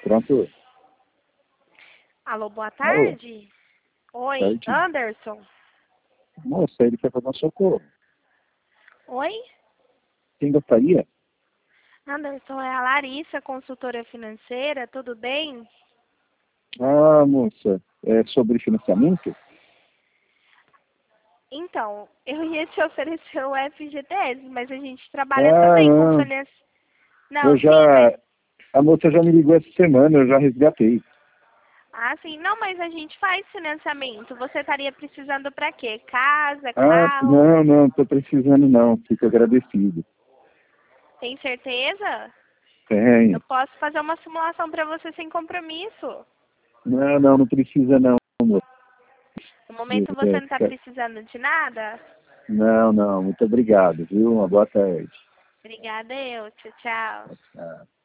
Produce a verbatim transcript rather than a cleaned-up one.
Pronto. Alô, boa Alô. tarde. Oi, Tarde. Anderson. Moça, ele quer fazer um socorro. Oi? Quem gostaria? Anderson, é a Larissa, consultora financeira, tudo bem? Ah, moça, é sobre financiamento? Então, eu ia te oferecer o F G T S, mas a gente trabalha Ah, também com não. financiamento. Não, Eu sim, mas... já... A moça já me ligou essa semana, eu já resgatei. Ah, sim. Não, mas a gente faz financiamento. Você estaria precisando para quê? Casa, Ah, carro? não, não, tô precisando não. Fico agradecido. Tem certeza? Eu Tenho. posso fazer uma simulação para você sem compromisso. Não, não, não precisa não, moça. No momento você não está precisando de nada? Não, não, muito obrigado, viu? Uma boa tarde. Obrigada, eu. Tchau, tchau. Ah.